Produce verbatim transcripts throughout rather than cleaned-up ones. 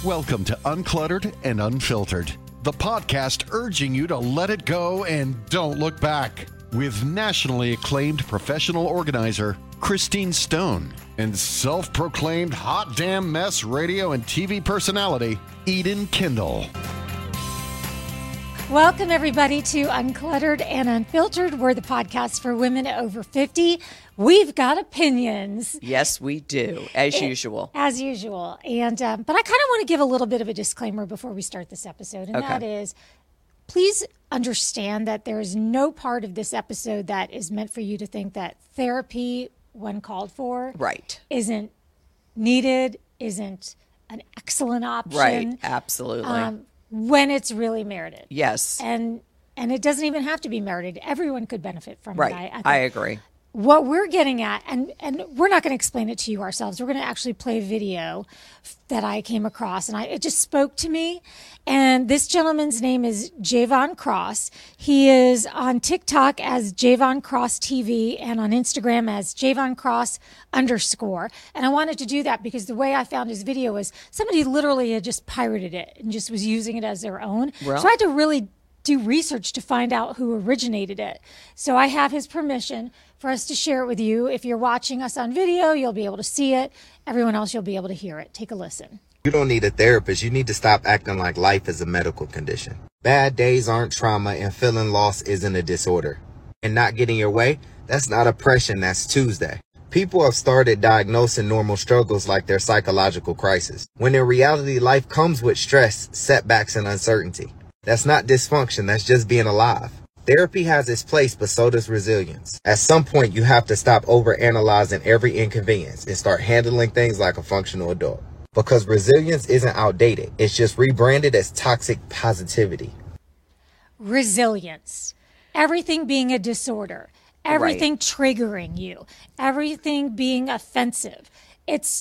Welcome to Uncluttered and Unfiltered, the podcast urging you to let it go and don't look back, with nationally acclaimed professional organizer Christine Stone and self-proclaimed hot damn mess radio and T V personality Eden Kendall. Welcome, everybody, to Uncluttered and Unfiltered. We're the podcast for women over fifty. We've got opinions. Yes, we do, as it, usual. As usual. And um, But I kind of want to give a little bit of a disclaimer before we start this episode, and okay. that is, please understand that there is no part of this episode that is meant for you to think that therapy, when called for, right, isn't needed, isn't an excellent option. Right, absolutely. Um, when it's really merited. Yes. And and it doesn't even have to be merited. Everyone could benefit from right. it. I, I, I agree. What we're getting at, and, and we're not going to explain it to you ourselves. We're going to actually play a video that I came across, and I, it just spoke to me. And this gentleman's name is Javon Cross. He is on TikTok as Javon Cross T V and on Instagram as Javon Cross underscore. And I wanted to do that because the way I found his video was somebody literally had just pirated it and just was using it as their own. Well, so I had to really do research to find out who originated it. So I have his permission for us to share it with you. If you're watching us on video, you'll be able to see it. Everyone else, you'll be able to hear it. Take a listen. You don't need a therapist. You need to stop acting like life is a medical condition. Bad days aren't trauma, and feeling lost isn't a disorder. And not getting your way, that's not oppression, that's Tuesday. People have started diagnosing normal struggles like their psychological crisis, when in reality, life comes with stress, setbacks, and uncertainty. That's not dysfunction, that's just being alive. Therapy has its place, but so does resilience. At some point, you have to stop overanalyzing every inconvenience and start handling things like a functional adult. Because resilience isn't outdated, it's just rebranded as toxic positivity. Resilience. Everything being a disorder. Everything right. triggering you. Everything being offensive. It's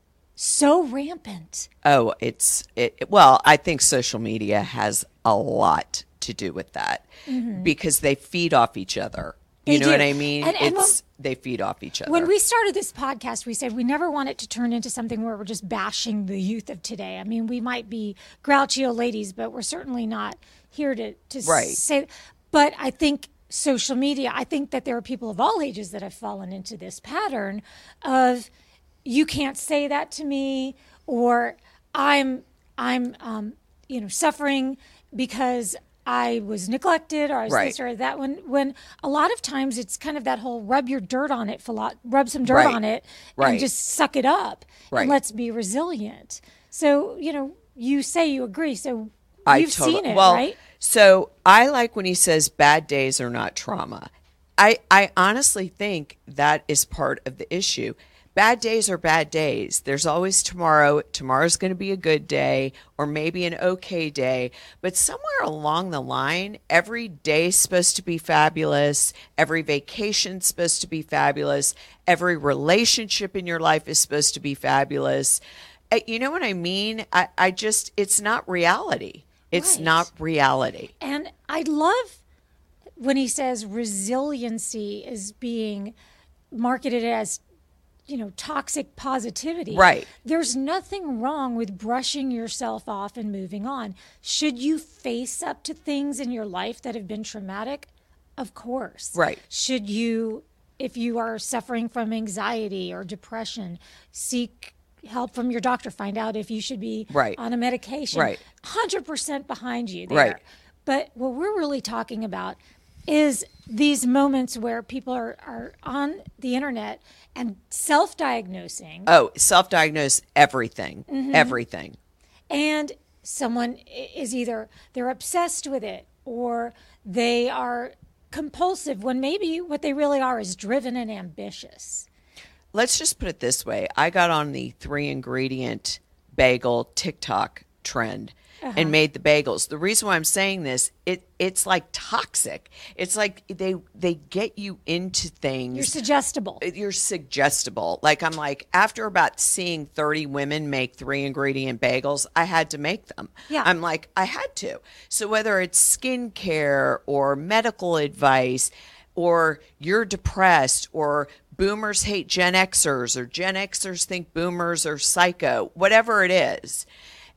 so rampant. Oh, it's, it. well, I think social media has a lot to do with that mm-hmm. because they feed off each other. You they know do. what I mean? And, and it's when, they feed off each other. When we started this podcast, we said we never want it to turn into something where we're just bashing the youth of today. I mean, we might be grouchy old ladies, but we're certainly not here to, to right. say. But I think social media, I think that there are people of all ages that have fallen into this pattern of, you can't say that to me, or I'm, I'm, um, you know, suffering because I was neglected, or I was right. this or that. When, when a lot of times it's kind of that whole rub your dirt on it, philo- rub some dirt right. on it, right. and just suck it up, right. and let's be resilient. So, you know, you say you agree, so I you've totally, seen it, well, right? So I like when he says bad days are not trauma. I, I honestly think that is part of the issue. Bad days are bad days. There's always tomorrow. Tomorrow's going to be a good day or maybe an okay day. But somewhere along the line, every day's supposed to be fabulous. Every vacation's supposed to be fabulous. Every relationship in your life is supposed to be fabulous. You know what I mean? I, I just, it's not reality. It's right. not reality. And I love when he says resiliency is being marketed as, you know, toxic positivity. Right. There's nothing wrong with brushing yourself off and moving on. Should you face up to things in your life that have been traumatic? Of course. Right. Should you, if you are suffering from anxiety or depression, seek help from your doctor, find out if you should be right. on a medication. Right. one hundred percent behind you there. Right. But what we're really talking about is these moments where people are, are on the internet and self-diagnosing. Oh, self-diagnose everything, mm-hmm. everything. And someone is either, they're obsessed with it or they are compulsive when maybe what they really are is driven and ambitious. Let's just put it this way. I got on the three ingredient bagel TikTok trend uh-huh. and made the bagels. The reason why I'm saying this, it it's like toxic. It's like they they get you into things. You're suggestible. You're suggestible. Like I'm like, after about seeing thirty women make three ingredient bagels, I had to make them. Yeah. I'm like, I had to. So whether it's skincare or medical advice, or you're depressed, or boomers hate Gen Xers, or Gen Xers think boomers are psycho, whatever it is.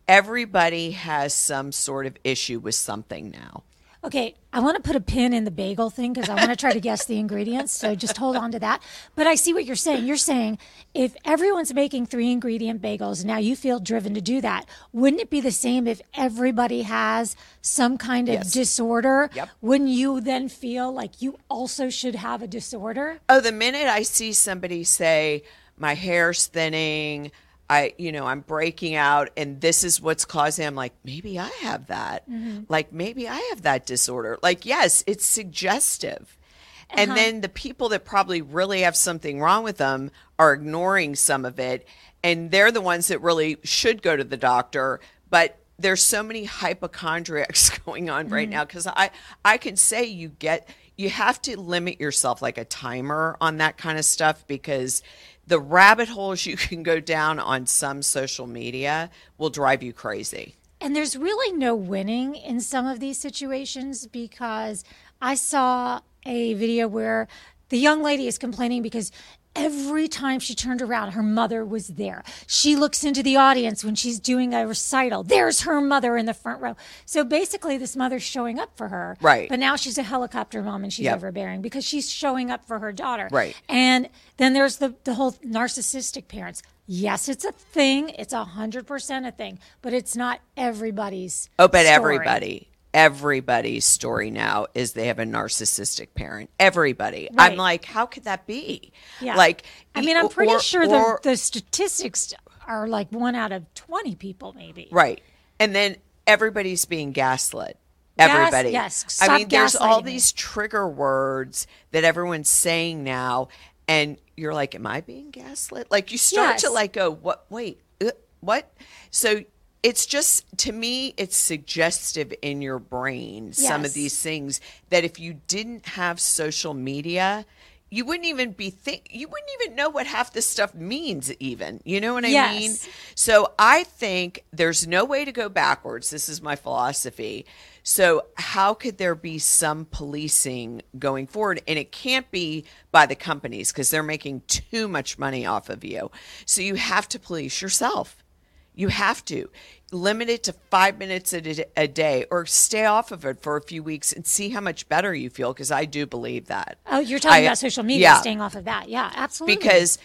everybody has some sort of issue with something now. Okay, I want to put a pin in the bagel thing because I want to try to guess the ingredients. So just hold on to that. But I see what you're saying. You're saying if everyone's making three ingredient bagels, now you feel driven to do that. Wouldn't it be the same if everybody has some kind of Yes. disorder? Yep. Wouldn't you then feel like you also should have a disorder? Oh, the minute I see somebody say, my hair's thinning, I, you know, I'm breaking out and this is what's causing, I'm like, maybe I have that. Mm-hmm. Like, maybe I have that disorder. Like, yes, it's suggestive. And Uh-huh. then the people that probably really have something wrong with them are ignoring some of it. And they're the ones that really should go to the doctor. But there's so many hypochondriacs going on right now. Cause I, I can say you get, you have to limit yourself like a timer on that kind of stuff, because the rabbit holes you can go down on some social media will drive you crazy. And there's really no winning in some of these situations, because I saw a video where the young lady is complaining because every time she turned around, her mother was there. She looks into the audience when she's doing a recital. There's her mother in the front row. So basically, this mother's showing up for her. Right. But now she's a helicopter mom and she's Yep. overbearing because she's showing up for her daughter. Right. And then there's the, the whole narcissistic parents. Yes, it's a thing. It's a hundred percent a thing, but it's not everybody's. Oh, but story. everybody, everybody's story now is they have a narcissistic parent. Everybody. Right. I'm like, how could that be? Yeah. Like, I mean, I'm pretty or- sure or- the, the statistics are like one out of twenty people, maybe. Right. And then everybody's being gaslit. Gas- Everybody. yes. I Stop mean, there's all gaslighting me. these trigger words that everyone's saying now. And you're like, am I being gaslit? Like, you start to Yes. like go, what? Wait, uh, what? So it's just, to me, it's suggestive in your brain, some of Yes. these things that if you didn't have social media, you wouldn't even be think you wouldn't even know what half this stuff means even. You know what I Yes. mean? So I think there's no way to go backwards. This is my philosophy. So how could there be some policing going forward? And it can't be by the companies because they're making too much money off of you. So you have to police yourself. You have to limit it to five minutes a, d- a day, or stay off of it for a few weeks and see how much better you feel. Because I do believe that. Oh, you're talking I- about social media, yeah. staying off of that. Yeah, absolutely. Because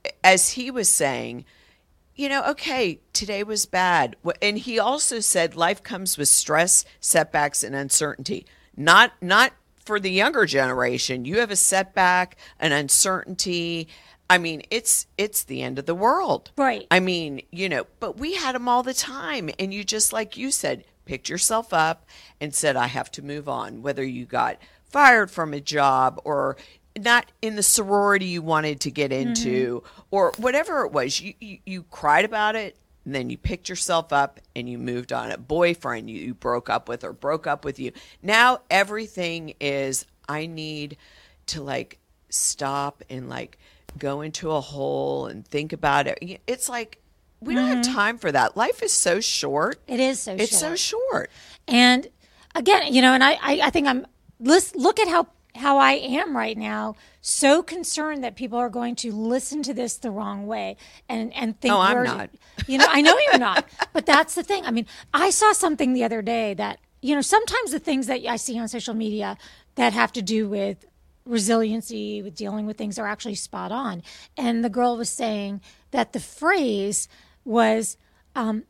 as he was saying, you know, okay, today was bad. Wh- And he also said life comes with stress, setbacks, and uncertainty. Not not for the younger generation. You have a setback, an uncertainty. I mean, it's it's the end of the world. Right. I mean, you know, but we had them all the time. And you just, like you said, picked yourself up and said, I have to move on. Whether you got fired from a job or not in the sorority you wanted to get into, or whatever it was, you, you, you cried about it, and then you picked yourself up and you moved on. A boyfriend you, you broke up with or broke up with you. Now everything is, I need to like stop and like go into a hole and think about it. It's like, we don't have time for that. Life is so short. it is so It's short. so short. And again, you know, and I, I, I think I'm, let's look at how, how I am right now, so concerned that people are going to listen to this the wrong way and, and think, Oh, I'm we're- not. you know, I know you're not, but that's the thing. I mean, I saw something the other day that, you know, sometimes the things that I see on social media that have to do with resiliency, with dealing with things, are actually spot on. And the girl was saying that the phrase was, um,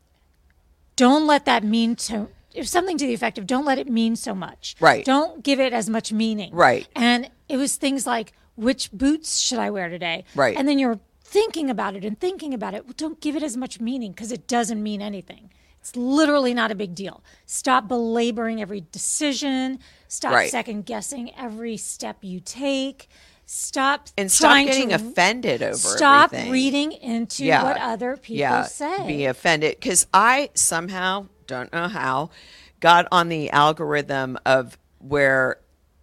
don't let that mean to, it was something to the effect of, don't let it mean so much. Right. Don't give it as much meaning. Right. And it was things like, which boots should I wear today? Right. And then you're thinking about it and thinking about it. Well, don't give it as much meaning because it doesn't mean anything. It's literally not a big deal. Stop belaboring every decision. Stop Right. second guessing every step you take. Stop And stop trying getting to, offended over Stop everything. reading into Yeah. what other people yeah, say. Be offended. Because I somehow, don't know how, got on the algorithm of where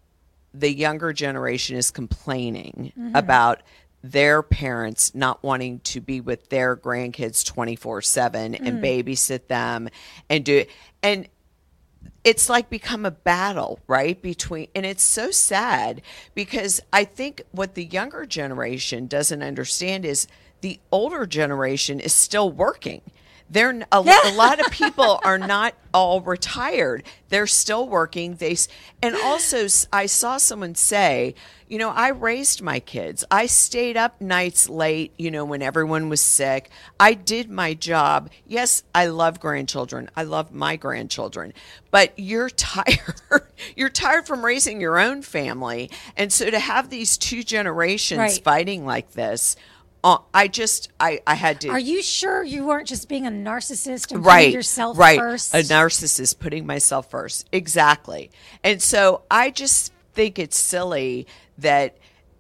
the younger generation is complaining Mm-hmm. about their parents not wanting to be with their grandkids twenty-four seven and Mm. babysit them and do it. And it's like become a battle, right? Between, and it's so sad because I think what the younger generation doesn't understand is the older generation is still working. They're a, a lot of people are not all retired. They're still working. They s- and also s- I saw someone say, you know, I raised my kids. I stayed up nights late, you know, when everyone was sick. I did my job. Yes, I love grandchildren. I love my grandchildren. But you're tired. You're tired from raising your own family. And so to have these two generations Right. fighting like this, uh, I just I I had to Are you sure you weren't just being a narcissist and right putting yourself right first? a narcissist putting myself first, exactly. And so I just think it's silly that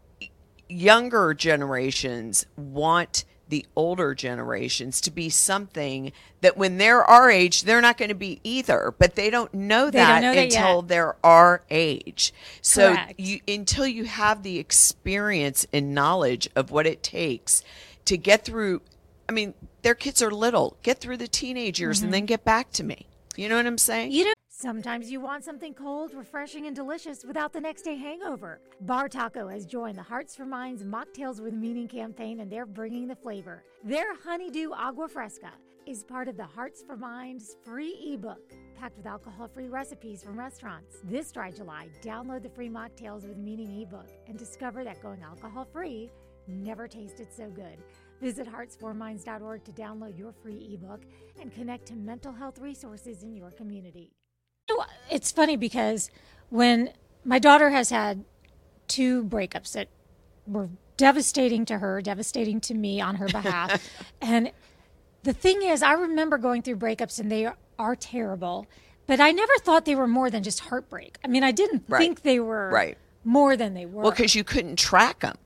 younger generations want the older generations to be something that when they're our age they're not going to be either, but they don't know They that don't know that until yet. they're our age. So Correct. you until you have the experience and knowledge of what it takes to get through, I mean, their kids are little, get through the teenage years and then get back to me. You know what I'm saying? You know, sometimes you want something cold, refreshing, and delicious without the next day hangover. Bar Taco has joined the Hearts for Minds Mocktails with Meaning campaign, and they're bringing the flavor. Their Honeydew Agua Fresca is part of the Hearts for Minds free ebook, packed with alcohol-free recipes from restaurants. This dry July, download the free Mocktails with Meaning ebook and discover that going alcohol-free never tasted so good. Visit hearts for minds dot org to download your free ebook and connect to mental health resources in your community. It's funny because when my daughter has had two breakups that were devastating to her, devastating to me on her behalf. And the thing is, I remember going through breakups and they are, are terrible, but I never thought they were more than just heartbreak. I mean, I didn't Right. think they were Right. more than they were. Well, because you couldn't track them.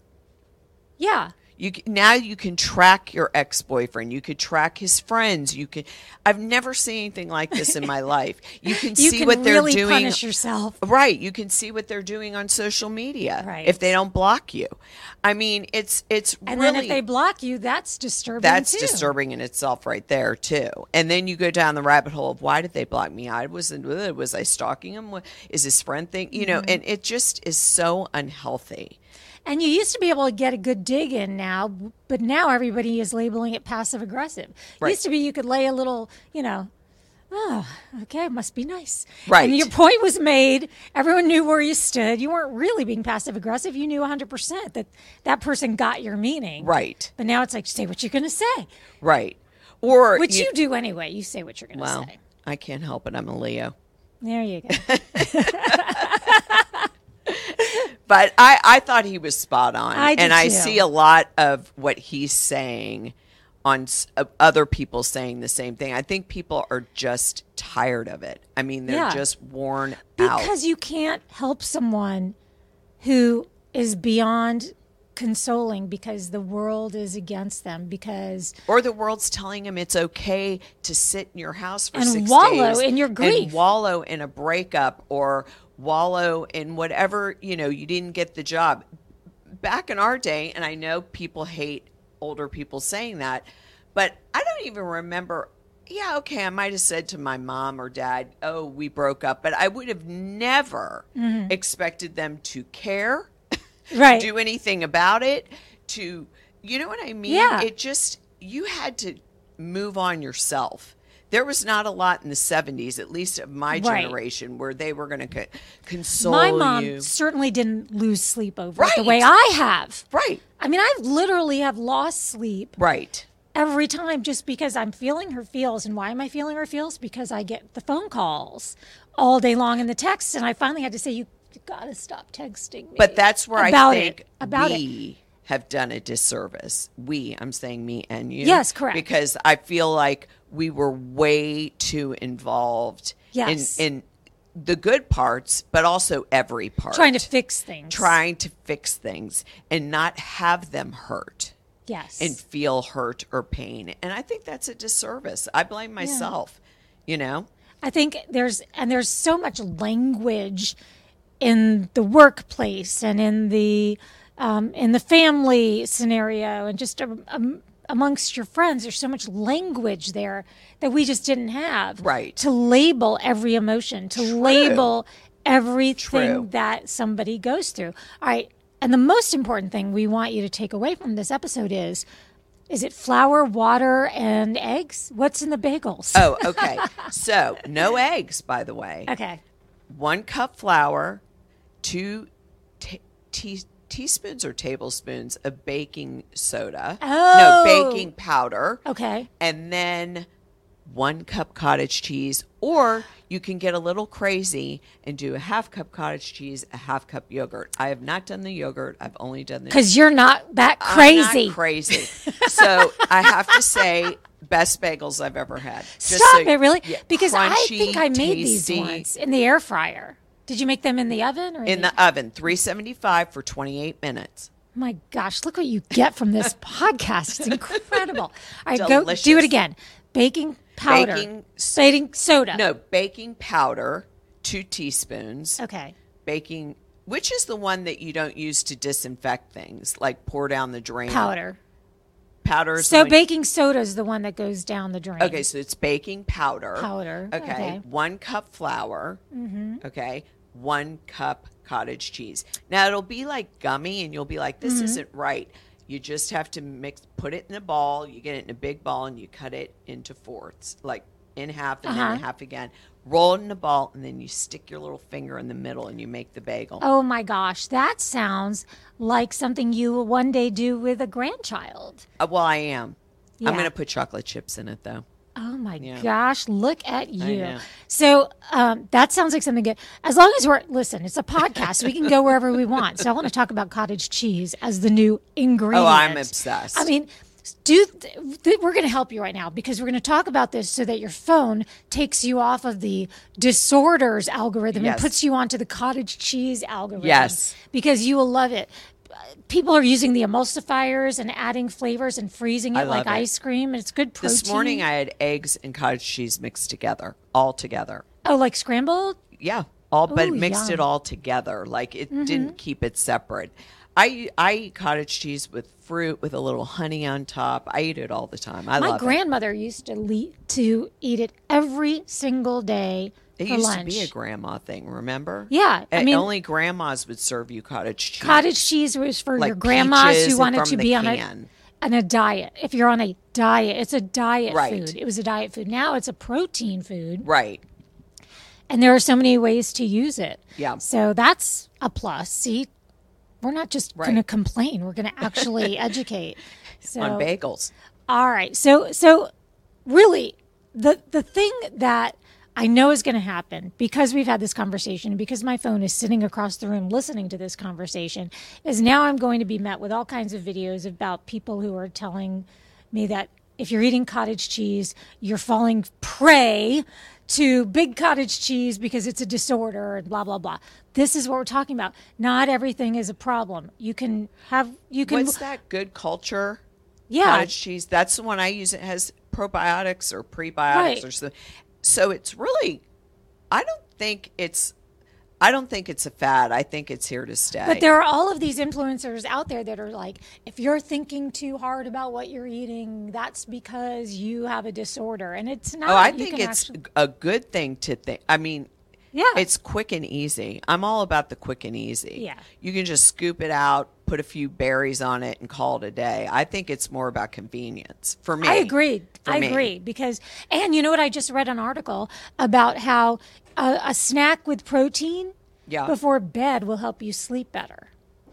yeah. You c- now you can track your ex-boyfriend. You could track his friends. You can. I've never seen anything like this in my life. You can You see can what they're really doing. punish yourself. Right. You can see what they're doing on social media. Right. If they don't block you. I mean, it's it's And really then if they block you, that's disturbing that's too. disturbing in itself right there too. And then you go down the rabbit hole of why did they block me? I wasn't. uh, Was I stalking him? What- Is his friend thing? You know, Mm-hmm. and it just is so unhealthy. And you used to be able to get a good dig in now, but now everybody is labeling it passive aggressive. Right. Used to be you could lay a little, you know, oh, okay, must be nice. Right. And your point was made. Everyone knew where you stood. You weren't really being passive aggressive. You knew one hundred percent that that person got your meaning. Right. But now it's like, say what you're going to say, Right. Or which you, do anyway. You say what you're going to Well, say. I can't help it. I'm a Leo. There you go. But I, I thought he was spot on. I did and I too. see a lot of what he's saying on s- uh, other people saying the same thing. I think people are just tired of it. I mean, they're Yeah. just worn out. Because you can't help someone who is beyond consoling because the world is against them, because Or the world's telling them it's okay to sit in your house for And six wallow days in your grief. and wallow in a breakup or wallow in whatever, you know, you didn't get the job. Back in our day, and I know people hate older people saying that, but I don't even remember. Yeah, okay, I might have said to my mom or dad, oh, we broke up, but I would have never expected them to care, right. do anything about it, to, you know what I mean? Yeah. It just, you had to move on yourself. There was not a lot in the seventies, at least of my Right. generation, where they were going to co- console My mom you. certainly didn't lose sleep over it the Right. way I have. Right, I mean, I literally have lost sleep right. every time just because I'm feeling her feels. And why am I feeling her feels? Because I get the phone calls all day long and the texts. And I finally had to say, you, you got to stop texting me. But that's where about I think it, about it. we have done a disservice. We, I'm saying me and you. Yes, correct. Because I feel like we were way too involved Yes. in, in the good parts, but also every part. Trying to fix things. Trying to fix things and not have them hurt Yes. and feel hurt or pain. And I think that's a disservice. I blame myself, you know? I think there's and there's so much language in the workplace and in the um, in the family scenario and just um, um, amongst your friends. There's so much language there that we just didn't have. Right. To label every emotion, to label everything True. that somebody goes through. All right. And the most important thing we want you to take away from this episode is Is it flour, water, and eggs? What's in the bagels? Oh, okay. So no eggs, by the way. Okay. One cup flour, two t- tea- teaspoons or tablespoons of baking soda. Oh. No, baking powder. Okay. And then one cup cottage cheese, or you can get a little crazy and do a half cup cottage cheese, a half cup yogurt. I have not done the yogurt. I've only done the Because you're not that crazy. I'm not crazy. So I have to say, best bagels I've ever had. Just Stop so- it, really? yeah, Because I crunchy, think I made tasty. these once in the air fryer. Did you make them in the oven or In the oven, three seventy-five for twenty-eight minutes. Oh my gosh, look what you get from this podcast. It's incredible. All right, go Delicious. do it again. Baking powder. Baking s- Baking soda. No, baking powder, two teaspoons. Okay. Baking, which is the one that you don't use to disinfect things, like pour down the drain. Powder. Powder. is So the one- baking soda is the one that goes down the drain. Okay, so it's baking powder. Powder, Okay. okay. One cup flour. Mm-hmm. Okay. One cup cottage cheese. Now it'll be like gummy, and you'll be like, "This Mm-hmm. isn't right." You just have to mix, put it in a ball. You get it in a big ball, and you cut it into fourths, like in half and then Uh-huh. in half again. Roll it in a ball, and then you stick your little finger in the middle, and you make the bagel. Oh my gosh, that sounds like something you will one day do with a grandchild. Uh, well, I am. Yeah. I'm going to put chocolate chips in it, though. Oh my Yeah. gosh, look at you. know. So um, that sounds like something good. As long as we're, listen, it's a podcast. We can go wherever we want. So I want to talk about cottage cheese as the new ingredient. Oh, I'm obsessed. I mean, do th- th- we're going to help you right now because we're going to talk about this so that your phone takes you off of the disorders algorithm Yes. and puts you onto the cottage cheese algorithm. Yes. Because you will love it. People are using the emulsifiers and adding flavors and freezing I it like love it. ice cream. It's good protein. This morning, I had eggs and cottage cheese mixed together, all together. Oh, like scrambled? Yeah, all but Ooh, mixed yum. Mm-hmm. it all together. Like it didn't keep it separate. I I eat cottage cheese with fruit with a little honey on top. I eat it all the time. I My love grandmother used to le- to eat it every single day it. It for used lunch. to be a grandma thing. Remember? Yeah, I And mean- only grandmas would serve you cottage cheese. Cottage cheese was for Like your grandmas peaches who wanted from to the be on a can. on a diet. If you're on a diet, it's a diet Right. food. It was a diet food. Now it's a protein food, Right. and there are so many ways to use it. Yeah. So that's a plus. See, we're not just Right. going to complain. We're going to actually educate. So On bagels. All right. So so really the the thing that I know is going to happen because we've had this conversation and because my phone is sitting across the room listening to this conversation is now I'm going to be met with all kinds of videos about people who are telling me that if you're eating cottage cheese, you're falling prey to big cottage cheese because it's a disorder and blah blah blah. This is what we're talking about. Not everything is a problem. You can have you can What's that good culture? Yeah. Cottage cheese. That's the one I use. It has probiotics or prebiotics Right. or something. So it's really, I don't think it's, I don't think it's a fad. I think it's here to stay. But there are all of these influencers out there that are like, if you're thinking too hard about what you're eating, that's because you have a disorder. And it's not. oh, I You think can it's actually- a good thing to think. I mean, Yeah. it's quick and easy. I'm all about the quick and easy. Yeah. You can just scoop it out, put a few berries on it, and call it a day. I think it's more about convenience for me. I agree. For I me. agree because, and you know what? I just read an article about how a, a snack with protein Yeah. before bed will help you sleep better.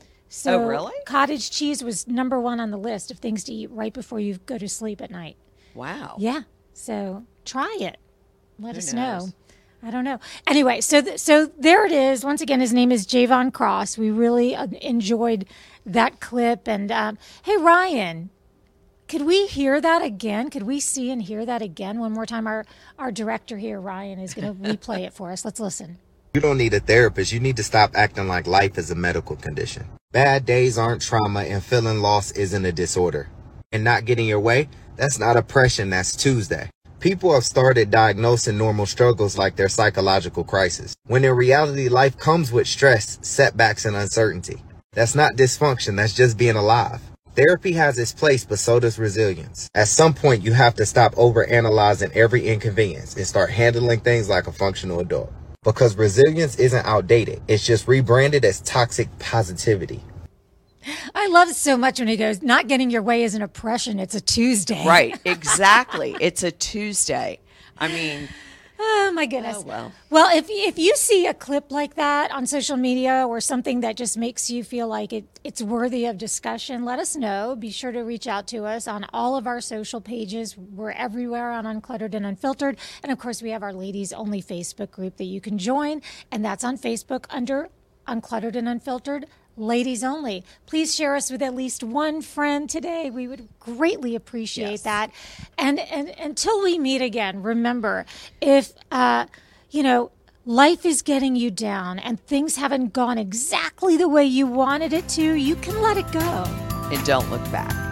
So Oh, really? Cottage cheese was number one on the list of things to eat right before you go to sleep at night. Wow. Yeah. So try it. Let Who us knows? know. I don't know. Anyway, so th- so there it is. Once again, his name is Javon Cross. We really uh, enjoyed that clip. And um, hey, Ryan, could we hear that again? Could we see and hear that again one more time? Our our director here, Ryan, is going to replay it for us. Let's listen. You don't need a therapist. You need to stop acting like life is a medical condition. Bad days aren't trauma, and feeling lost isn't a disorder. And not getting your way, that's not oppression, that's Tuesday. People have started diagnosing normal struggles like their psychological crisis, when in reality life comes with stress, setbacks, and uncertainty. That's not dysfunction, that's just being alive. Therapy has its place, but so does resilience. At some point, you have to stop overanalyzing every inconvenience and start handling things like a functional adult. Because resilience isn't outdated, it's just rebranded as toxic positivity. I love it so much when he goes, not getting your way is an oppression. It's a Tuesday. Right. Exactly. It's a Tuesday. I mean, oh my goodness. Oh, well. Well, if if you see a clip like that on social media or something that just makes you feel like it it's worthy of discussion, let us know. Be sure to reach out to us on all of our social pages. We're everywhere on Uncluttered and Unfiltered. And of course, we have our ladies only Facebook group that you can join. And that's on Facebook under Uncluttered and Unfiltered. Ladies only. Please share us with at least one friend today. We would greatly appreciate Yes. that. And, and until we meet again, remember, if, uh, you know, life is getting you down and things haven't gone exactly the way you wanted it to, you can let it go. And don't look back.